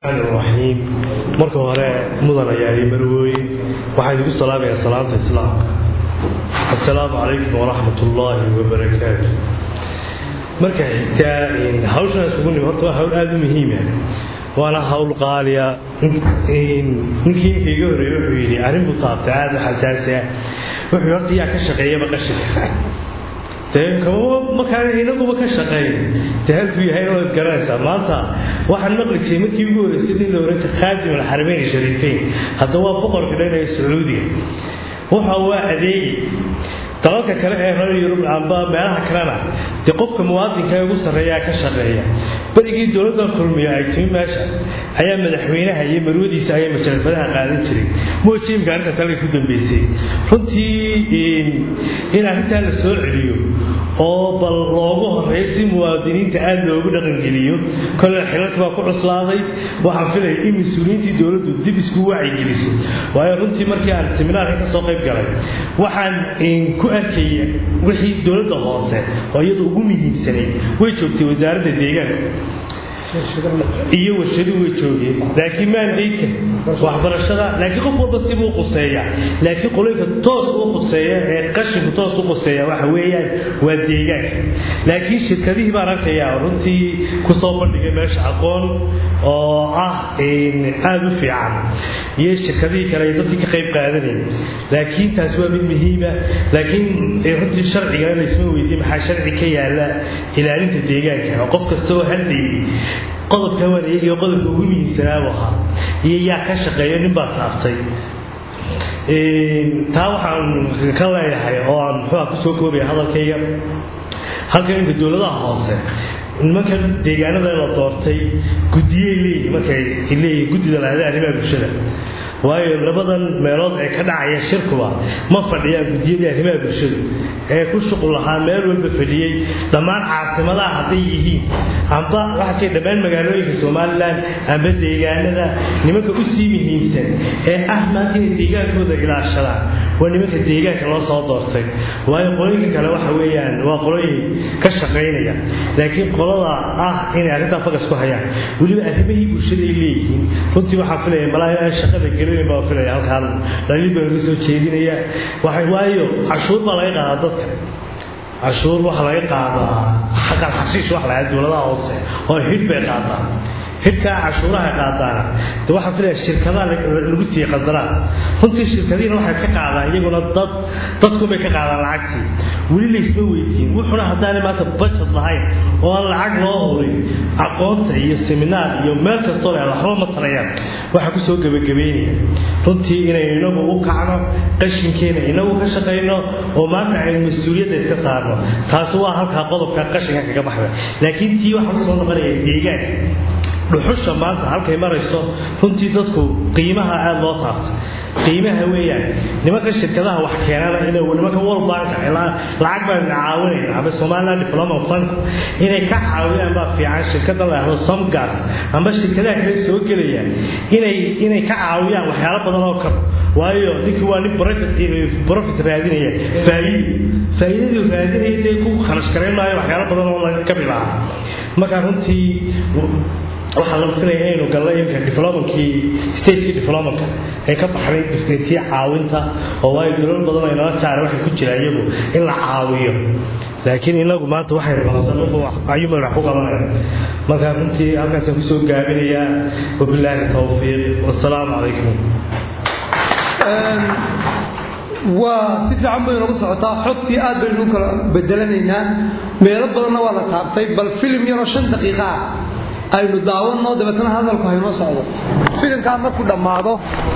الرحيم marka hore mudan ayaa marwooy waxaan ugu salaamayaa salaanta islaamka assalaamu alaykum wa rahmatullahi wa barakaatuh marka taa hawshan isugu nimato hawl aad u muhiim ah waana hawl qaaliya ninkii iga horeeyay wuxuu yiri arrin u taabtay aad xasaasi ah wuxuu hortiya ka shaqeeyay qashinka markaan inagu ka shaqeeyo tahalku yahay oo garanaysa maanta waxaan maqlay markii ugu horeysay in la oranto khaadim al-haramayn shariifeen hadda waa boqorka dhanay Sacuudiga waxa uu adeegay dalalka kale ee reer Yurub amba meelaha kalena qofka muwaadinka ugu sareeya ka shaqeeya barigii dawladda kulmiye ay timaasha ayaa madaxweynaha iyo marwadiisa ay majaladaha qaadan jiray moojiim gaarinta talay ku dambeysay runtii in arrinta la soo celiyo oo bal loogu horeeyay muwaadiniinta aad loogu dhaqan geliyo kale xilalka waa ku cuslaaday waxaan filay in mas'uuliyiinta dawladdu dib isku wacyi geliso waayo runtii markii aan seminaarka ka soo qayb galay waxaan ku arkay wixii dawladda hoose oo iyadu ugu muhiimsanay way joogtay wasaaradda deegaanka iyo warshadu way joogeen laakiin maandeedka waxbarashada laakiin qof walba si uu quseeya laakiin qolayka toos uu quseeya ee qashinku toos uu quseeya waxa weeyaan waa deegaanka laakiin shirkadihii baan arkayaa runtii ku soo bandhigay meesha aqoon oo aad u fiican iyo shirkadihii kale dadkii ka qayb qaadanayay laakiin taas waa mid muhiim ah laakiin runtii sharciga la isma weydiin maxaa sharci ka yaala ilaalinta deegaanka qof kasta oo halday qodobka wareeg iyo qodobka ugu muhiimsanaa waxa iyo yaa ka shaqeeyo nin baa taaftay taa waxaan ka leeyahay oo aan ku soo koobay hadalkayga halkan dawladaha hoose nimanka deegaanada la doortay gudiyay leeyahay markay leeyahay gudida lahayd arrimaha bulshada waayo labadan meelood ee ka dhacaya shirkuba ma fadhiyaan gudiyada arrimaha bulshada ee ku shaqo lahaa meel walba fadhiyay dhamaan caasimadaha haday yihiin amba waxa dhamaan magaalooyinka Soomaaliland amba deegaanada nimanka u sii muhiimsan ee maanta deegaankooda ilaashada waa nimanka deegaanka loo soo doortay waayo qolooyinka kale waxa weeyaan waa qolooyin ka shaqeynaya laakiin qolada in arrinta focus ku hayaan waliba arrimaha bulshada ay leeyihiin runtii waxa filayaa malaha shaqada galay baa filaya halkaan daliil baa soo jeedinaya waxa waayo cashuur baa laga qaadaa dadka cashuur waxa laga qaadaa xaqal xashiish waxa la dawladaha hoose oo hidbay qaadaa hidka cashuuraha qaadana waxa filaya shirkadaha lagu sii qadaraad runtii shirkadiina waxa ka qaadaan iyaguna dadku bay ka qaadaan lacagtii wali la isma weydiin wuxuna hadaan maanta budget lahayn oo lacag loo horay aqoonta iyo seminar iyo meel kasto la waxba ma tarayaan waxa ku soo gabagabeynaya runtii inay inagu u kacno qashinkeena inagu ka shaqeyno oo maanta ay mas'uuliyadda iska saarno taas waa halka qodobka qashinka kaga baxda laakiin tii waxa soo noqonaya deegaanka dhuxusha maanta halkay marayso runtii dadku qiimaha aad loo taabto qiimaha weeyaan nimanka shirkadaha wax keenana inay nimanka World Bank lacag baan caawinayna ama Somaliland Development Fund inay ka caawiyaan baa fiican shirkada la yiraahdo Somgas ama shirkadaha kale soo galaya inay ka caawiyaan waxyaalo badan oo kale waayo dadku waa profit raadinaya faa'iido raadinaya ku kharash kareenayo waxyaalo badan oo laga ka bilaa marka runtii waxa la filayaa inuu galay developmentkii stage developmentka ay ka baxday difeetiya caawinta oo way dawlad badan ay nala jaaray waxa ku jira iyagu in la caawiyo laakiin inagu maanta waxay rabaan ayuuma wax ku qabanayaan marka runtii halkaas ku soo gaabinaya wabillahi tawfiiq wasalaamu alaykum waa si fiican bay ugu socotaa xogtii aad bay ugu kala bedelanaynaa meelo badan waa la taabtay bal film yar oo 5 daqiiqo aynu daawano dabeetana hadalku hayno socdo filimka markuu dhamaado